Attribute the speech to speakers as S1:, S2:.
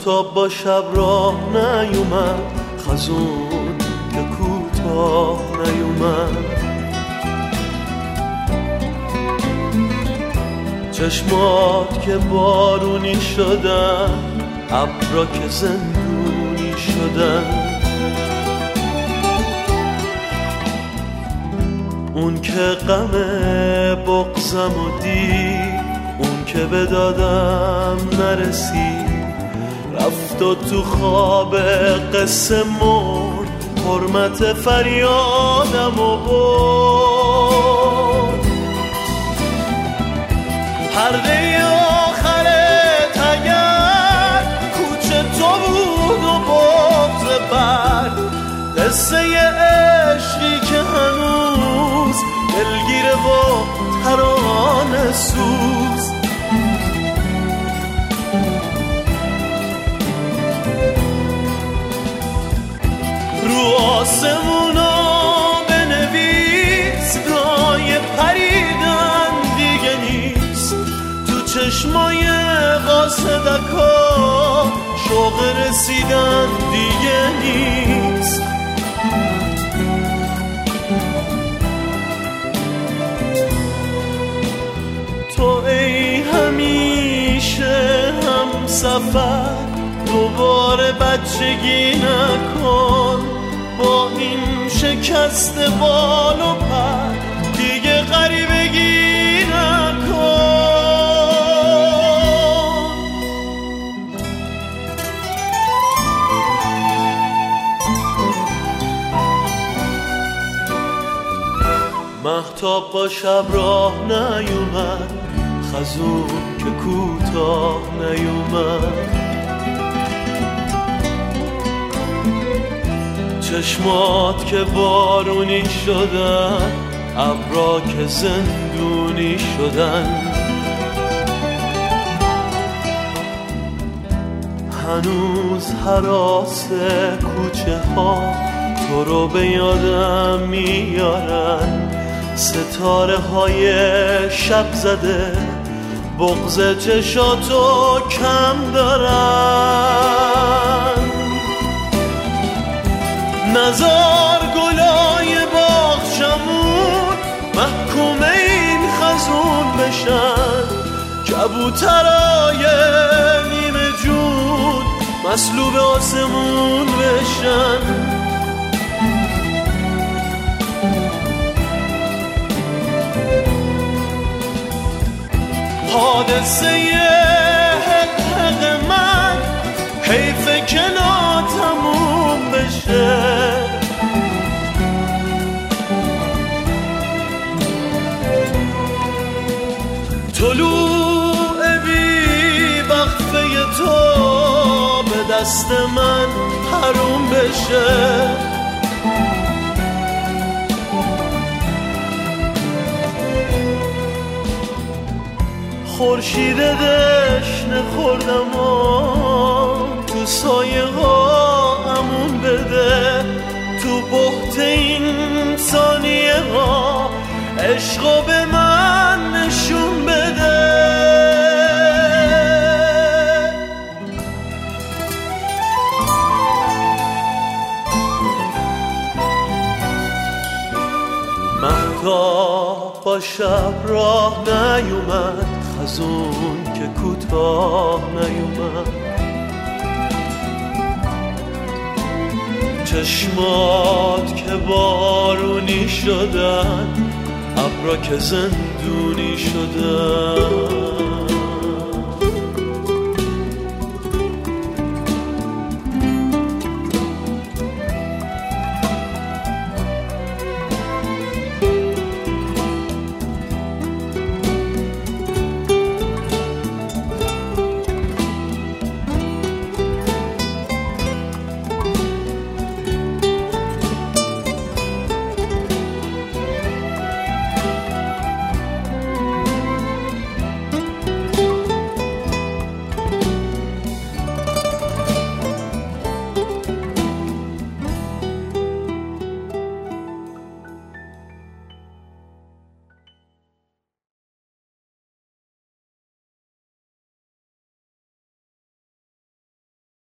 S1: مهتاب با شب راه نیومد، خزون که کوتاه نیومد. چشمات که بارونی شدن، ابرا که زندونی شدن. اون که غم بغضم و دید، اون که به دادم نرسید، رفت و تو خواب قصه مرد، حرمت فریادم و برد. پرده آخرت اگر کوچه تو بود و بغض برد، قصه عشقی که هنوز دلگیره و ترانه سوز. رو آسمونا بنویس، رای پریدن دیگه نیست. تو چشمای قاصدکا شوق رسیدن دیگه نیست. تو ای همیشه هم سفر، دوباره بچگی نکن. با این شکست بال و پر دیگه غریبگی نکن. مهتاب با شب راه نیومد، خزون که کوتاه نیومد. چشمات که بارونی شدن، ابرا که زندونی شدن. هنوز هراس کوچه ها تو رو به یادم میارن. ستاره های شب زده بغض چشاتو کم دارن. نزار گلای باغچمون محکوم این خزون بشن. کبوترای نیمه جون مسلوب آسمون بشن. حادثه حق من حیف که ناتموم بشه. طلوع بی وقفه تو به دست من حروم بشه. خورشید دشنه خوردم و تو سایه ها امون بده. تو بحت این ثانیه ها عشقو به من نشون بده. مهتاب با شب راه نیومد، خزون که کوتاه نیومد. چشمات که بارونی شدن، ابرا که زندونی شدن.